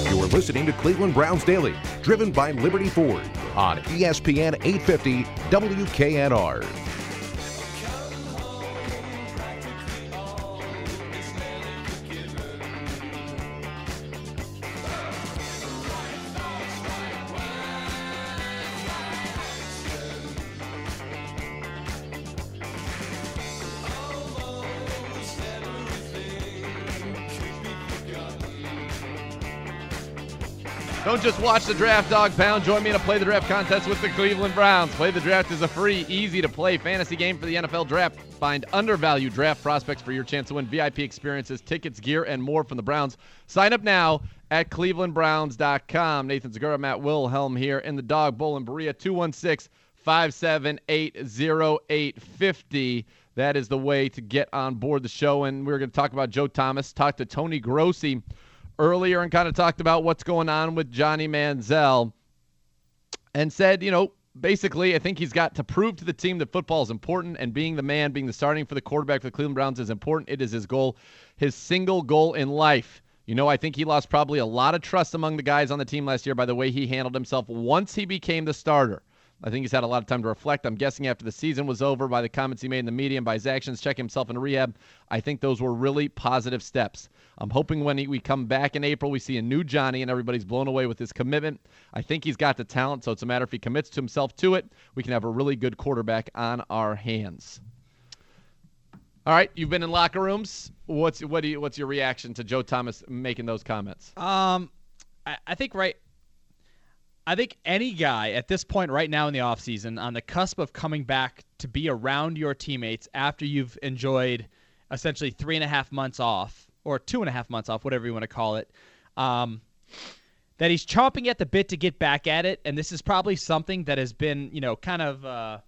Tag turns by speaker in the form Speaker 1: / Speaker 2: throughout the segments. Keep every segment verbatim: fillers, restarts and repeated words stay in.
Speaker 1: You're listening to Cleveland Browns Daily, driven by Liberty Ford on E S P N eight fifty W K N R.
Speaker 2: Don't just watch the Draft Dog Pound. Join me in a Play the Draft contest with the Cleveland Browns. Play the Draft is a free, easy-to-play fantasy game for the N F L Draft. Find undervalued draft prospects for your chance to win V I P experiences, tickets, gear, and more from the Browns. Sign up now at cleveland browns dot com. Nathan Segura, Matt Wilhelm here in the Dog Bowl in Berea. two one six, five seven eight, zero eight five zero. That is the way to get on board the show. And we're going to talk about Joe Thomas, talk to Tony Grossi earlier and kind of talked about what's going on with Johnny Manziel and said, you know, basically I think he's got to prove to the team that football is important and being the man, being the starting for the quarterback for the Cleveland Browns is important. It is his goal, his single goal in life. You know, I think he lost probably a lot of trust among the guys on the team last year by the way he handled himself once he became the starter. I think he's had a lot of time to reflect. I'm guessing after the season was over, by the comments he made in the media and by his actions, checking himself into rehab, I think those were really positive steps. I'm hoping when he, we come back in April, we see a new Johnny and everybody's blown away with his commitment. I think he's got the talent, so it's a matter if he commits to himself to it, we can have a really good quarterback on our hands. All right, you've been in locker rooms. What's what do you, what's your reaction to Joe Thomas making those comments?
Speaker 3: Um, I, I think right. I think any guy at this point right now in the offseason, on the cusp of coming back to be around your teammates after you've enjoyed essentially three and a half months off, or two and a half months off, whatever you want to call it, um, that he's chomping at the bit to get back at it, and this is probably something that has been, you know, kind of uh,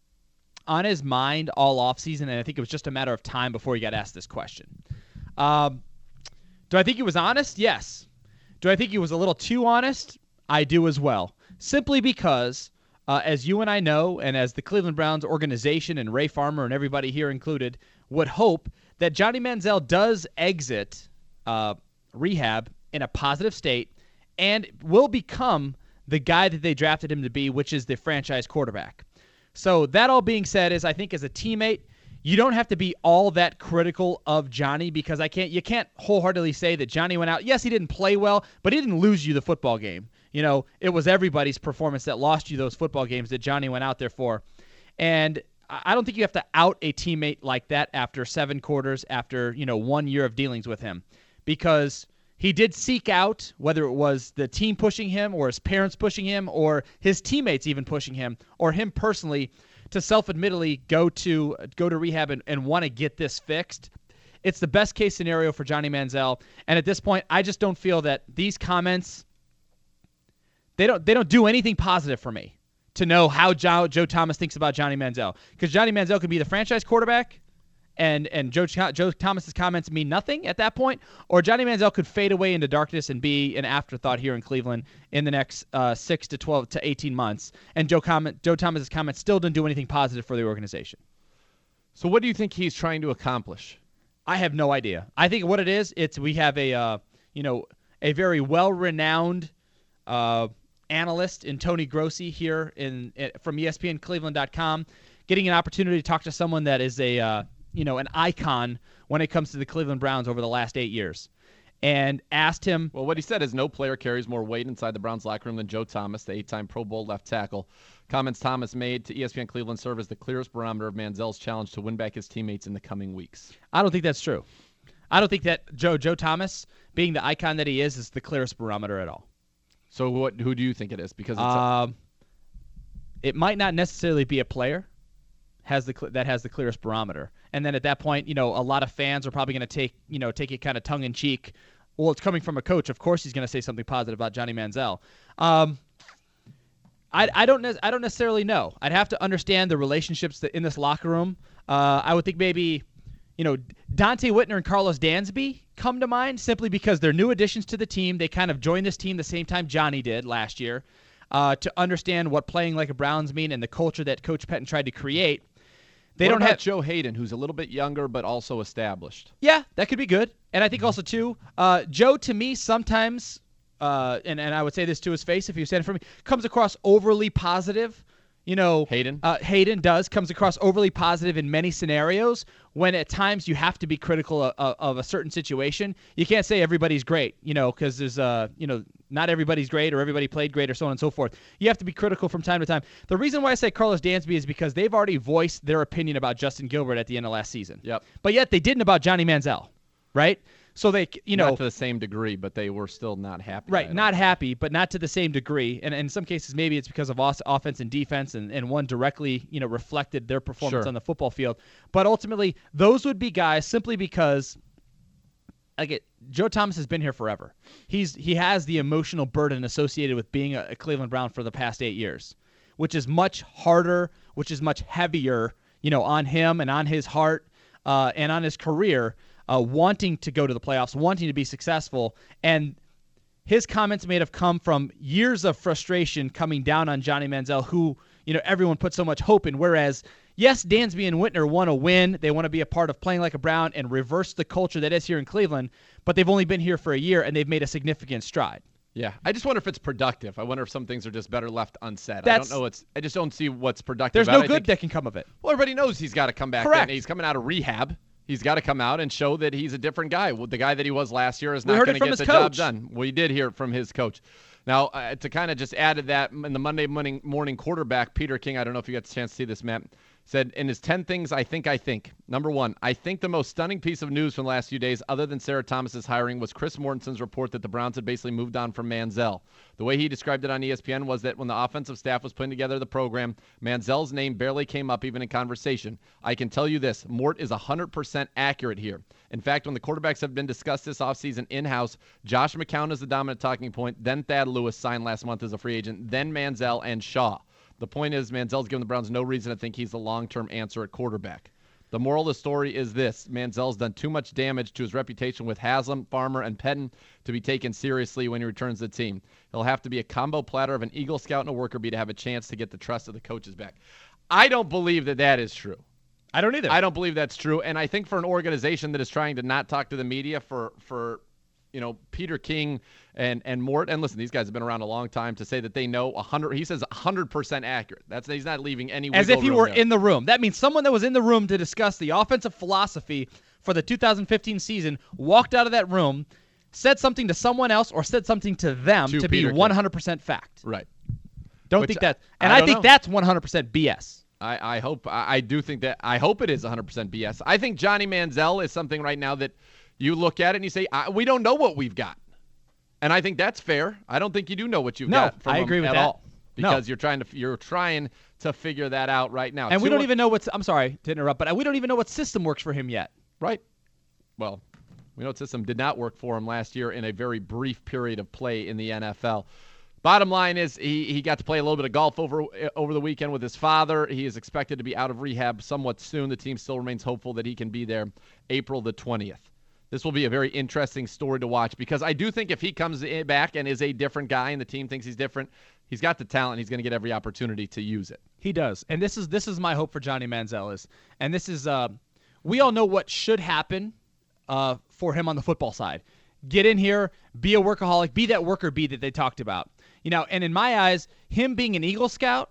Speaker 3: on his mind all offseason, and I think it was just a matter of time before he got asked this question. Um, do I think he was honest? Yes. Do I think he was a little too honest? I do as well, simply because, uh, as you and I know, and as the Cleveland Browns organization and Ray Farmer and everybody here included would hope, that Johnny Manziel does exit uh, rehab in a positive state and will become the guy that they drafted him to be, which is the franchise quarterback. So that all being said, is I think as a teammate, you don't have to be all that critical of Johnny, because I can't. You can't wholeheartedly say that Johnny went out. Yes, he didn't play well, but he didn't lose you the football game. You know, it was everybody's performance that lost you those football games that Johnny went out there for. And I don't think you have to out a teammate like that after seven quarters, after, you know, one year of dealings with him, because he did seek out, whether it was the team pushing him or his parents pushing him or his teammates even pushing him or him personally, to self-admittedly go to go to rehab and, and want to get this fixed. It's the best case scenario for Johnny Manziel. And at this point, I just don't feel that these comments, they don't they don't do anything positive for me to know how Joe, Joe Thomas thinks about Johnny Manziel. Because Johnny Manziel could be the franchise quarterback, and and Joe Joe Thomas's comments mean nothing at that point, or Johnny Manziel could fade away into darkness and be an afterthought here in Cleveland in the next uh, six to twelve to eighteen months. And Joe comment Joe Thomas's comments still didn't do anything positive for the organization.
Speaker 2: So what do you think he's trying to accomplish?
Speaker 3: I have no idea. I think what it is, it's we have a uh, you know a very well-renowned uh, analyst in Tony Grossi here in, in from E S P N Cleveland dot com, getting an opportunity to talk to someone that is a uh, you know an icon when it comes to the Cleveland Browns over the last eight years, and asked him.
Speaker 2: Well, what he said is no player carries more weight inside the Browns locker room than Joe Thomas, the eight-time Pro Bowl left tackle. Comments Thomas made to E S P N Cleveland serve as the clearest barometer of Manziel's challenge to win back his teammates in the coming weeks.
Speaker 3: I don't think that's true. I don't think that Joe Joe Thomas, being the icon that he is, is the clearest barometer at all.
Speaker 2: So what? Who do you think it is? Because it's
Speaker 3: um, it might not necessarily be a player has the that has the clearest barometer, and then at that point, you know, a lot of fans are probably going to take you know take it kind of tongue in cheek. Well, it's coming from a coach. Of course, he's going to say something positive about Johnny Manziel. Um, I I don't I don't necessarily know. I'd have to understand the relationships that in this locker room. Uh, I would think maybe, you know, Dante Whitner and Carlos Dansby come to mind simply because they're new additions to the team. They kind of joined this team the same time Johnny did last year, uh, to understand what playing like a Browns mean and the culture that Coach Pettine tried to create. They
Speaker 2: what
Speaker 3: don't
Speaker 2: about
Speaker 3: have
Speaker 2: Joe Hayden, who's a little bit younger but also established.
Speaker 3: Yeah, that could be good. And I think also too, uh, Joe to me sometimes uh, and, and I would say this to his face if he was standing for me, comes across overly positive. You know,
Speaker 2: Hayden?
Speaker 3: Uh, Hayden does, comes across overly positive in many scenarios when at times you have to be critical of, of, of a certain situation. You can't say everybody's great, you know, because there's, uh, you know, not everybody's great or everybody played great or so on and so forth. You have to be critical from time to time. The reason why I say Carlos Dansby is because they've already voiced their opinion about Justin Gilbert at the end of last season.
Speaker 2: Yep.
Speaker 3: But yet they didn't about Johnny Manziel, right? So they, you know,
Speaker 2: not to the same degree, but they were still not happy.
Speaker 3: Right, not happy, but not to the same degree. And in some cases, maybe it's because of offense and defense, and, and one directly, you know, reflected their performance
Speaker 2: Sure.
Speaker 3: on the football field. But ultimately, those would be guys simply because, like, it, Joe Thomas has been here forever. He's he has the emotional burden associated with being a, a Cleveland Brown for the past eight years, which is much harder, which is much heavier, you know, on him and on his heart uh, and on his career. Uh, wanting to go to the playoffs, wanting to be successful, and his comments may have come from years of frustration coming down on Johnny Manziel, who, you know, everyone put so much hope in. Whereas, yes, Dansby and Whitner want to win. They want to be a part of playing like a Brown and reverse the culture that is here in Cleveland, but they've only been here for a year, and they've made a significant stride.
Speaker 2: Yeah, I just wonder if it's productive. I wonder if some things are just better left unsaid.
Speaker 3: That's,
Speaker 2: I don't know. It's I just don't see what's productive.
Speaker 3: There's
Speaker 2: about
Speaker 3: no
Speaker 2: it.
Speaker 3: good
Speaker 2: think,
Speaker 3: that can come of it.
Speaker 2: Well, everybody knows he's got to come back.
Speaker 3: Correct.
Speaker 2: In. He's coming out of rehab. He's got to come out and show that he's a different guy. Well, the guy that he was last year is
Speaker 3: We
Speaker 2: not
Speaker 3: heard
Speaker 2: going
Speaker 3: it
Speaker 2: to
Speaker 3: from
Speaker 2: get
Speaker 3: his
Speaker 2: the job
Speaker 3: coach.
Speaker 2: done. We did hear it from his coach. Now, uh, to kind of just add to that, in the Monday morning, morning quarterback, Peter King, I don't know if you got the chance to see this, Matt, said in his ten things I think I think. Number one, I think the most stunning piece of news from the last few days, other than Sarah Thomas's hiring, was Chris Mortensen's report that the Browns had basically moved on from Manziel. The way he described it on E S P N was that when the offensive staff was putting together the program, Manziel's name barely came up even in conversation. I can tell you this, Mort is one hundred percent accurate here. In fact, when the quarterbacks have been discussed this offseason in-house, Josh McCown is the dominant talking point, then Thad Lewis signed last month as a free agent, then Manziel and Shaw. The point is Manziel's given the Browns no reason to think he's the long-term answer at quarterback. The moral of the story is this. Manziel's done too much damage to his reputation with Haslam, Farmer, and Pettin to be taken seriously when he returns to the team. He'll have to be a combo platter of an Eagle Scout and a worker bee to have a chance to get the trust of the coaches back. I don't believe that that is true.
Speaker 3: I don't either.
Speaker 2: I don't believe that's true. And I think for an organization that is trying to not talk to the media for, for you know, Peter King and, and Mort, and listen, these guys have been around a long time, to say that they know one hundred, he says one hundred percent accurate. That's He's not leaving any wiggle
Speaker 3: As if he
Speaker 2: room
Speaker 3: were
Speaker 2: there.
Speaker 3: in the room. That means someone that was in the room to discuss the offensive philosophy for the two thousand fifteen season walked out of that room, said something to someone else, or said something to them
Speaker 2: To
Speaker 3: to
Speaker 2: Peter
Speaker 3: be
Speaker 2: King.
Speaker 3: one hundred percent fact.
Speaker 2: Right.
Speaker 3: Don't
Speaker 2: Which
Speaker 3: think that.
Speaker 2: I-
Speaker 3: And
Speaker 2: I
Speaker 3: I,
Speaker 2: don't
Speaker 3: think
Speaker 2: know.
Speaker 3: that's one hundred percent B S.
Speaker 2: I, I hope I, I do think that I hope it is one hundred percent B S. I think Johnny Manziel is something right now that you look at it and you say, I, we don't know what we've got. And I think that's fair. I don't think you do know what you've
Speaker 3: No,
Speaker 2: got from
Speaker 3: I
Speaker 2: him
Speaker 3: agree with
Speaker 2: at
Speaker 3: that.
Speaker 2: all, because
Speaker 3: No.
Speaker 2: you're trying to you're trying to figure that out right now.
Speaker 3: And we
Speaker 2: Two
Speaker 3: don't
Speaker 2: one-
Speaker 3: even know what's. I'm sorry to interrupt, but we don't even know what system works for him yet.
Speaker 2: Right. Well, we know the system did not work for him last year in a very brief period of play in the N F L. Bottom line is he, he got to play a little bit of golf over over the weekend with his father. He is expected to be out of rehab somewhat soon. The team still remains hopeful that he can be there April the twentieth. This will be a very interesting story to watch, because I do think if he comes in back and is a different guy and the team thinks he's different, he's got the talent. He's going to get every opportunity to use it.
Speaker 3: He does, and this is this is my hope for Johnny Manziel is, and this is uh, we all know what should happen uh, for him on the football side. Get in here, be a workaholic, be that worker bee that they talked about. You know, and in my eyes, him being an Eagle Scout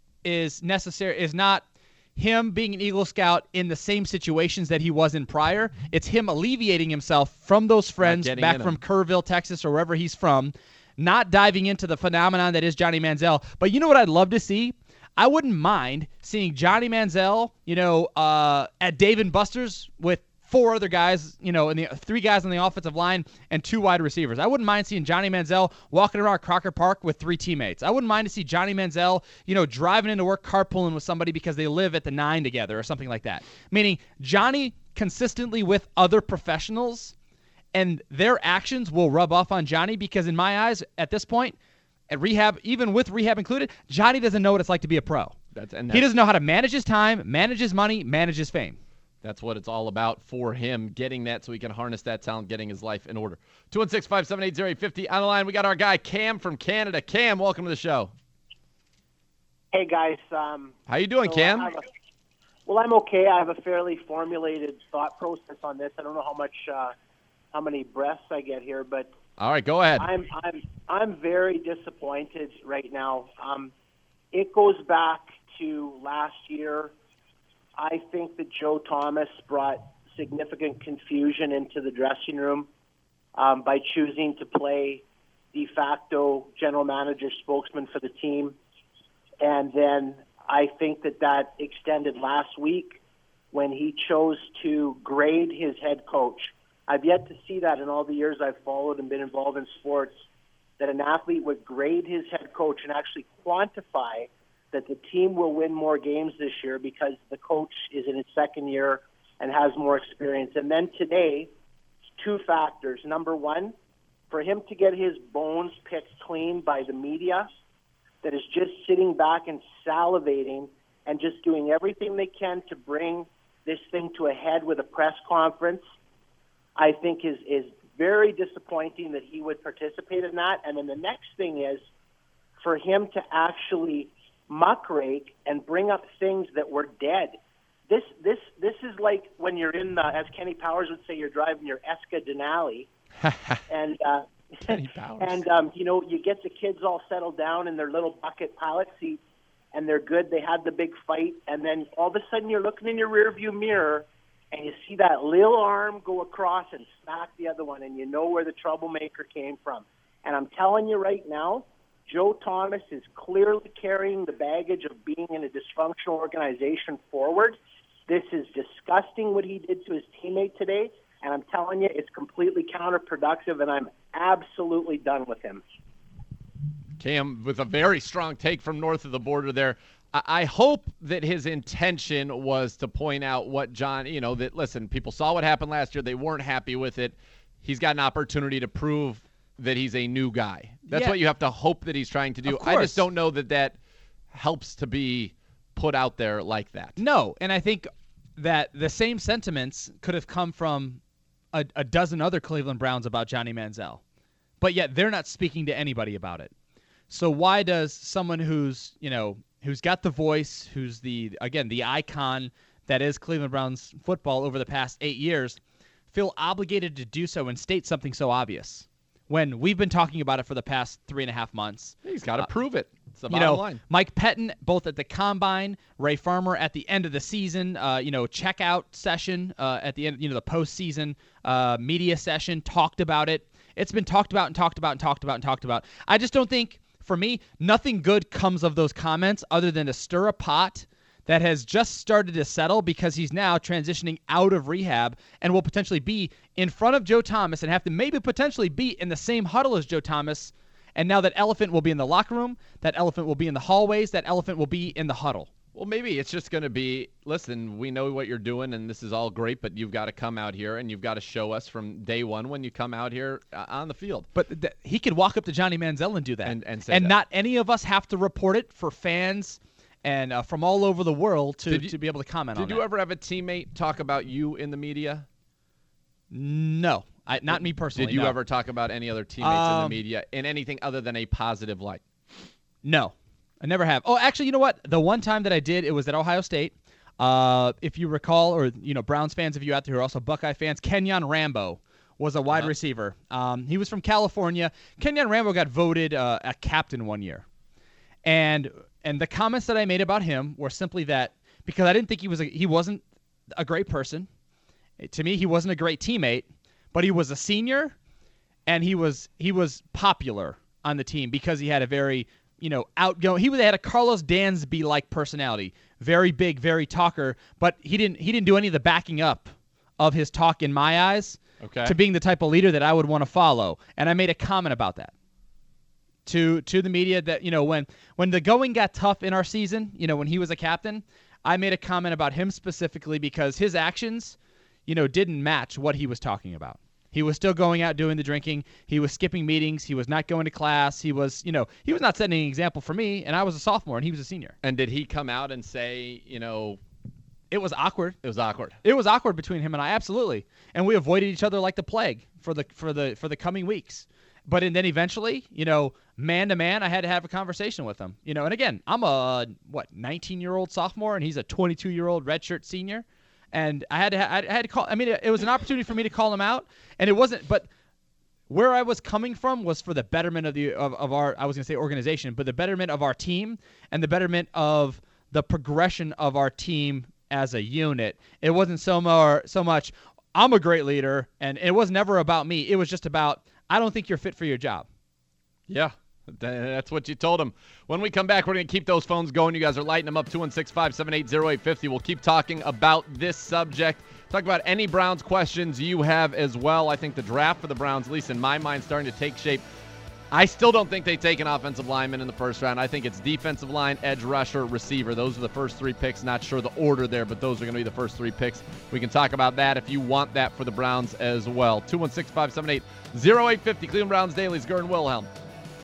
Speaker 3: is necessary. Is not him being an Eagle Scout in the same situations that he was in prior. It's him alleviating himself from those friends
Speaker 2: getting
Speaker 3: back
Speaker 2: in
Speaker 3: from
Speaker 2: him.
Speaker 3: Kerrville, Texas, or wherever he's from, not diving into the phenomenon that is Johnny Manziel. But you know what I'd love to see? I wouldn't mind seeing Johnny Manziel, you know, uh, at Dave and Buster's with four other guys, you know, and the three guys on the offensive line and two wide receivers. I wouldn't mind seeing Johnny Manziel walking around Crocker Park with three teammates. I wouldn't mind to see Johnny Manziel, you know, driving into work carpooling with somebody because they live at the nine together or something like that. Meaning Johnny consistently with other professionals, and their actions will rub off on Johnny, because in my eyes, at this point, at rehab, even with rehab included, Johnny doesn't know what it's like to be a pro.
Speaker 2: That's, and
Speaker 3: He
Speaker 2: that's,
Speaker 3: doesn't know how to manage his time, manage his money, manage his fame.
Speaker 2: That's what it's all about for him, getting that so he can harness that talent, getting his life in order. two one six, five seven eight, zero eight five zero. On the line, we got our guy Cam from Canada. Cam, welcome to the show.
Speaker 4: Hey, guys. Um,
Speaker 2: How you doing,
Speaker 4: so
Speaker 2: Cam?
Speaker 4: I have a- well, I'm okay. I have a fairly formulated thought process on this. I don't know how much uh, how many breaths I get here, but
Speaker 2: all right, go ahead.
Speaker 4: I'm I'm I'm very disappointed right now. Um, it goes back to last year. I think that Joe Thomas brought significant confusion into the dressing room um, by choosing to play de facto general manager spokesman for the team. And then I think that that extended last week when he chose to grade his head coach. I've yet to see that in all the years I've followed and been involved in sports, that an athlete would grade his head coach and actually quantify that the team will win more games this year because the coach is in his second year and has more experience. And then today, two factors. Number one, for him to get his bones picked clean by the media that is just sitting back and salivating and just doing everything they can to bring this thing to a head with a press conference, I think is, is very disappointing that he would participate in that. And then the next thing is for him to actually muckrake and bring up things that were dead. This this this is like when you're in the, as Kenny Powers would say, you're driving your Esca Denali, and uh, and um, you know, you get the kids all settled down in their little bucket pilot seats, and they're good. They had the big fight, and then all of a sudden you're looking in your rearview mirror, and you see that little arm go across and smack the other one, and you know where the troublemaker came from. And I'm telling you right now, Joe Thomas is clearly carrying the baggage of being in a dysfunctional organization forward. This is disgusting what he did to his teammate today, and I'm telling you, it's completely counterproductive, and I'm absolutely done with him.
Speaker 2: Cam, with a very strong take from north of the border there. I, I hope that his intention was to point out what John, you know, that, listen, people saw what happened last year. They weren't happy with it. He's got an opportunity to prove that he's a new guy. That's
Speaker 3: Yeah.
Speaker 2: what you have to hope that he's trying to do.
Speaker 3: Of
Speaker 2: I
Speaker 3: course.
Speaker 2: just don't know that that helps to be put out there like that.
Speaker 3: No, and I think that the same sentiments could have come from a, a dozen other Cleveland Browns about Johnny Manziel, but yet they're not speaking to anybody about it. So why does someone who's, you know, who's got the voice, who's the, again, the icon that is Cleveland Browns football over the past eight years, feel obligated to do so and state something so obvious when we've been talking about it for the past three and a half months?
Speaker 2: He's got to uh, prove it. It's the
Speaker 3: you
Speaker 2: bottom
Speaker 3: know,
Speaker 2: line.
Speaker 3: Mike Pettin, both at the Combine, Ray Farmer at the end of the season, uh, you know, checkout session uh, at the end, you know, the postseason uh, media session, talked about it. It's been talked about and talked about and talked about and talked about. I just don't think, for me, nothing good comes of those comments other than to stir a pot that has just started to settle because he's now transitioning out of rehab and will potentially be in front of Joe Thomas and have to maybe potentially be in the same huddle as Joe Thomas. And now that elephant will be in the locker room, that elephant will be in the hallways, that elephant will be in the huddle.
Speaker 2: Well, maybe it's just going to be, listen, we know what you're doing, and this is all great, but you've got to come out here, and you've got to show us from day one when you come out here uh, on the field.
Speaker 3: But th- he could walk up to Johnny Manziel and do that.
Speaker 2: And, and say
Speaker 3: And
Speaker 2: that.
Speaker 3: not any of us have to report it for fans and uh, from all over the world to,
Speaker 2: you,
Speaker 3: to be able to comment on
Speaker 2: Did
Speaker 3: that.
Speaker 2: you ever have a teammate talk about you in the media?
Speaker 3: No. I, not me personally.
Speaker 2: Did you
Speaker 3: no.
Speaker 2: ever talk about any other teammates in the
Speaker 3: Um,
Speaker 2: media in anything other than a positive light?
Speaker 3: No. I never have. Oh, actually, you know what? The one time that I did, it was at Ohio State. Uh, if you recall, or, you know, Browns fans of you out there who are also Buckeye fans, Kenyon Rambo was a wide
Speaker 2: Uh-huh.
Speaker 3: receiver. Um, he was from California. Kenyon Rambo got voted uh, a captain one year. And and the comments that I made about him were simply that, because I didn't think he was a, he wasn't a great person. To me, he wasn't a great teammate, but he was a senior, and he was he was popular on the team because he had a very, you know, outgoing. He had a Carlos Dansby-like personality, very big, very talker, but he didn't he didn't do any of the backing up of his talk in my eyes
Speaker 2: Okay.
Speaker 3: to being the type of leader that I would want to follow. And I made a comment about that to to the media that, you know, when when the going got tough in our season, you know, when he was a captain, I made a comment about him specifically because his actions, you know, didn't match what he was talking about. He was still going out doing the drinking. He was skipping meetings. He was not going to class. He was, you know, he was not setting an example for me, and I was a sophomore, and he was a senior.
Speaker 2: And did he come out and say, you know,
Speaker 3: It was awkward.
Speaker 2: it was awkward?
Speaker 3: It was awkward between him and I, absolutely. And we avoided each other like the plague for the for the for the coming weeks. But and then eventually, you know, man to man, I had to have a conversation with him. You know, and again, I'm a what nineteen-year-old sophomore, and he's a twenty-two-year-old redshirt senior. and I had to, I had to call. I mean, it was an opportunity for me to call him out, and it wasn't. But where I was coming from was for the betterment of the of, of our, I was going to say organization, but the betterment of our team and the betterment of the progression of our team as a unit. It wasn't so more so much I'm a great leader, and it was never about me. It was just about I don't think you're fit for your job.
Speaker 2: Yeah. That's what you told him. When we come back, we're going to keep those phones going. You guys are lighting them up, two one six, five seven eight, zero eight five zero. We'll keep talking about this subject. Talk about any Browns questions you have as well. I think the draft for the Browns, at least in my mind, starting to take shape. I still don't think they take an offensive lineman in the first round. I think it's defensive line, edge rusher, receiver. Those are the first three picks. Not sure the order there, but those are going to be the first three picks. We can talk about that if you want that for the Browns as well. two one six, five seven eight, zero eight five zero. Cleveland Browns Daily's Gern Wilhelm.